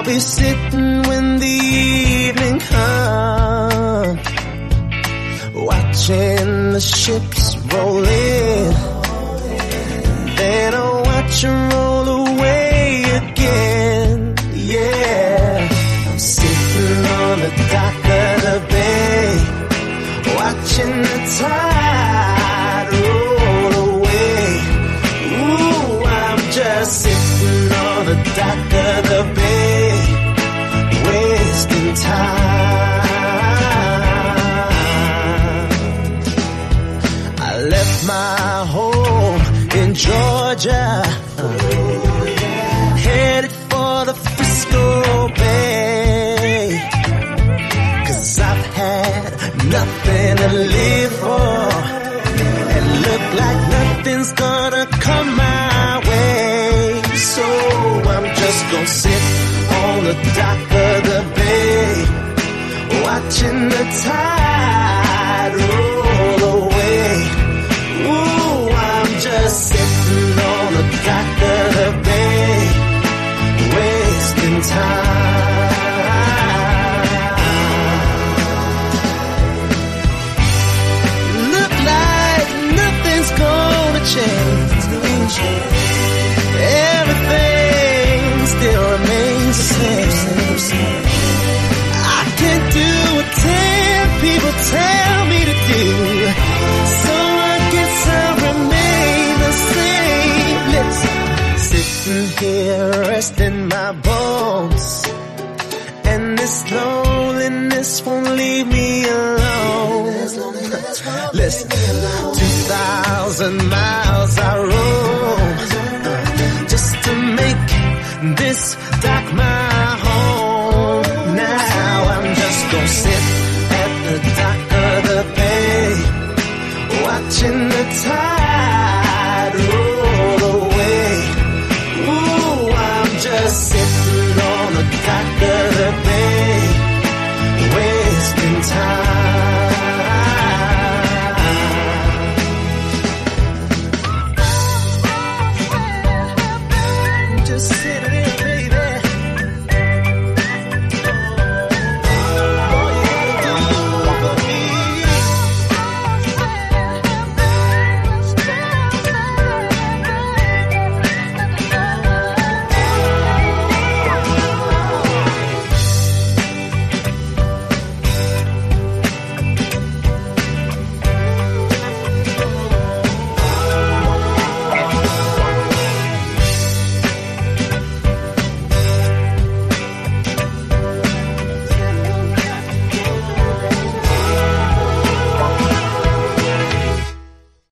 I'll be sitting when the evening comes, watching the ships roll in. Then I'll watch them roll away again. Yeah, I'm sitting on the dock of the bay, watching the tide roll away. Ooh, I'm just sitting on the dock of the bay, wasting time. I left my home in Georgia, headed for the Frisco Bay, 'cause I've had nothing to live for, and look like nothing's gonna come my way. So I'm just gonna sit on the dock of the bay, watching the tide roll away. Ooh, I'm just sitting on the dock of the bay, wasting time. Look like nothing's gonna change. Everything still remains the same. I can't do what 10 people tell me to do, so I guess I'll remain the same. Listen, sitting here resting my bones, and this loneliness won't leave me alone. Listen, 2,000 miles I roam just to make this dock my home. Now I'm just gonna sit at the dock of the bay, watching the tide roll away. Ooh, I'm just sitting